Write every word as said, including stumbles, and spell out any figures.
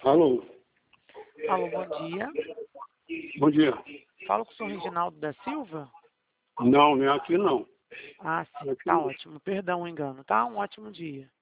Alô? Alô, bom dia. Bom dia. Falo com o senhor Reginaldo da Silva? Não, não é aqui não. Ah, sim, Aqui tá não. ótimo. Perdão o engano, tá? Um ótimo dia.